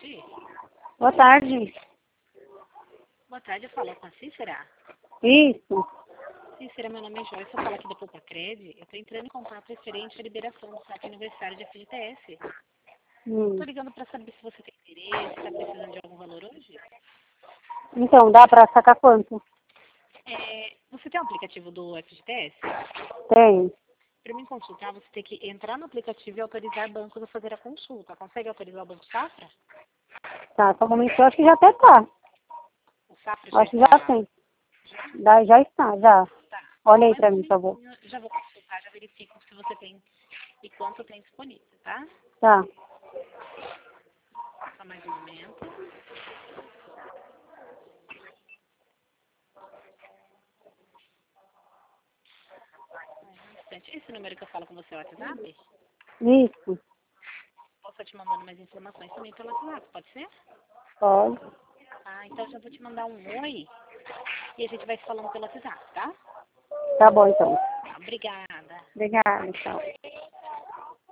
tarde. Boa tarde. Boa tarde, eu falo com a Cícera. Isso. Cícera, meu nome é Joyce, eu falo aqui do Poupa-Cred. Eu tô entrando em contato referente à liberação do saque aniversário de FGTS. Tô ligando pra saber se você tem interesse, tá precisando de algum valor hoje. Então, dá pra sacar quanto? Você tem um aplicativo do FGTS? Tem. Para mim consultar, você tem que entrar no aplicativo e autorizar bancos a fazer a consulta. Consegue autorizar o Banco Safra? Tá, só um momento, eu acho que já até tá. O Safra Eu já acho que já está... tem. Já está, já. Tá. Olha aí Mais pra um mim, por favor. minutinho, já vou consultar, já verifico se você tem e quanto tem disponível, tá? Tá. Só mais um momento. Um instante. Esse número que eu falo com você é o WhatsApp? Isso. Posso te mandando mais informações também pelo WhatsApp, pode ser? Pode. Ah, então já vou te mandar um oi e a gente vai se falando pelo WhatsApp, tá? Tá bom, então. Tá, obrigada. Obrigada, tchau.